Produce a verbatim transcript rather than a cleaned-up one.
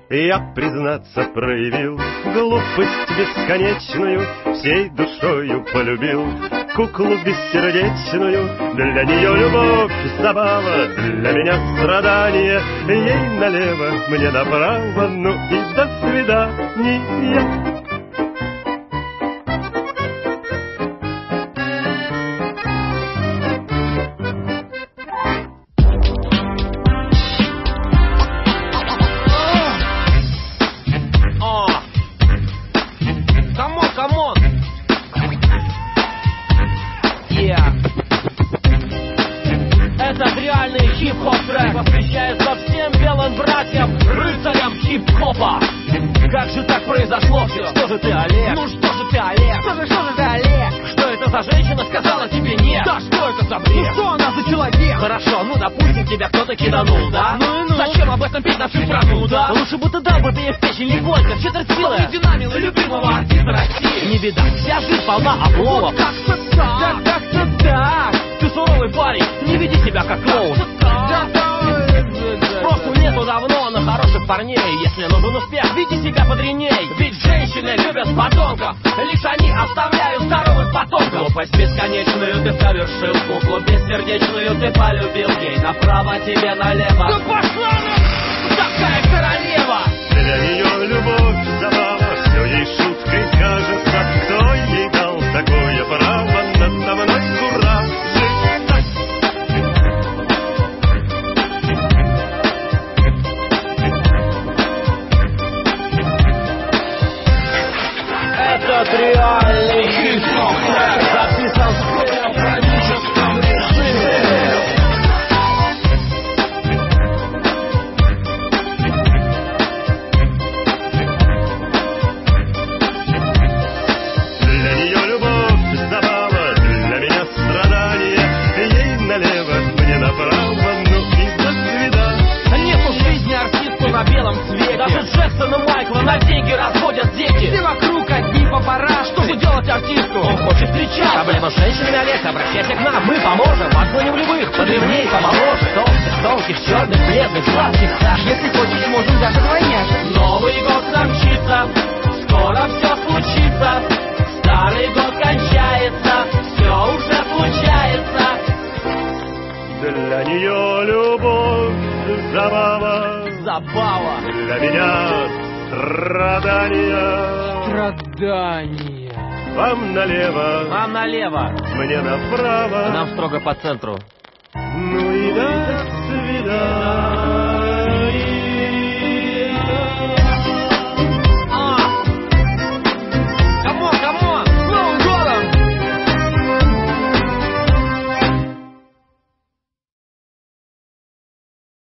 Я, признаться, проявил глупость бесконечную, всей душою полюбил куклу бессердечную. Для нее любовь забава, для меня страдание, ей налево, мне направо, ну и до свидания. Этот реальный хип-хоп трек посвящается всем белым братьям, рыцарям хип-хопа. Как же так произошло все? Что же ты, Олег? Ну что же ты, Олег? Что же, что же ты, Олег? Что это за женщина сказала тебе нет? Да что это за бред? Ну что она за человек? Хорошо, ну допустим, тебя кто-то киданул, да? Ну и ну. Зачем об этом петь на всю страну, да? Лучше бы ты дал бы ты ей в печень легонько, в четверть силы динамила любимого артиста России. Не беда, вся жизнь полна обломов. Как-то так, да как-то так. Ты суровый парень, не веди себя как клоун. Спросу нету давно на хороших парней. Если нужен успех, веди себя подреней. Ведь женщины любят подонков, лишь они оставляют здоровых потомков. Глупость бесконечную ты совершил, куклу бессердечную ты полюбил. Ей направо, тебе налево. Да пошла на... такая королева. Для нее любовь забава, все ей шуткой кажется. Кто ей дал такое право надо мной куражить? Этот реальный хип-хоп трек записан в хроническом режиме. Для нее любовь забава, для меня страдание, ей налево, мне направо, ну и до свидания. Нет в жизни артисту на белом свете. Даже Джексона Майкла на деньги разводят дети. Все вокруг одни повара. Что же делать артисту? Он хочет встречаться. Проблема с женщинами, Олег, обращайся к нам. Мы поможем, отгоним любых, подревней, помоложе. Толстых, тонких, черных, бледных, сладких, Саш. Если хочешь, можем даже двойняшек. Новый год нам мчится, скоро все случится. Старый год кончается, все уже случается. Для нее любовь забава, Забава. для меня страдания. Страдания. Вам налево, Вам налево, мне направо, нам строго по центру. ну и да.